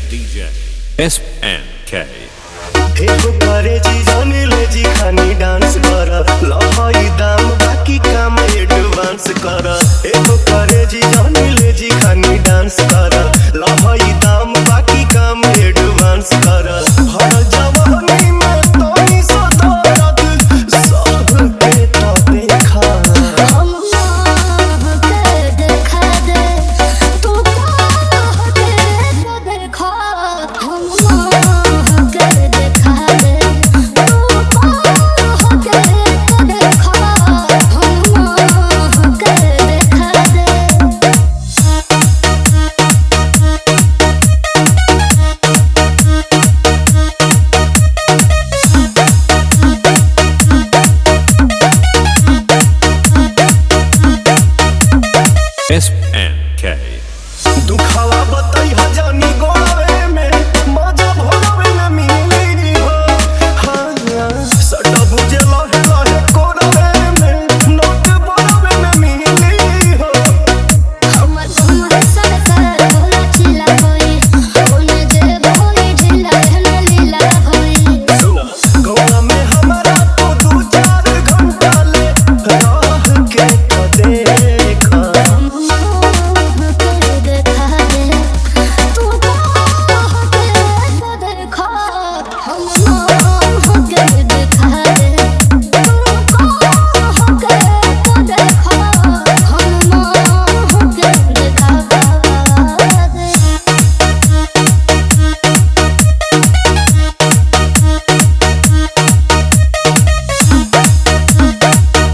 SNK एगो करे जी जाने ले जी खानी डांस कर लहई दाम बाकी काम एडवांस कर एगो करे जी जाने ले जी खानी डांस कर लहई दाम बाकी काम एडवांस कर हर जवानी में तो ही सदारत सब के तो देखा हम के देखा दे तू के देखा हम के देखा दे तू के देखा हम के देखा दे SNK दुखावा बताई हजानी गोड़ावे में मजा भोगावे में मिली हो हाँ सटा बुझे लहे लहे कोड़ावे में नोट बोरावे में मिली हो हमर तुम सरकार भोला चिल्ला होई ओने जे भोई ढिला रहना लीला होई गौरा में हमारा तो 2-4 घंटा ले रह के तो देखा हम के देखा दे तू के देखा हम के देखा दे तू के देखा हम के देखा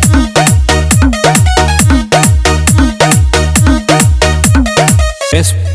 दे SNK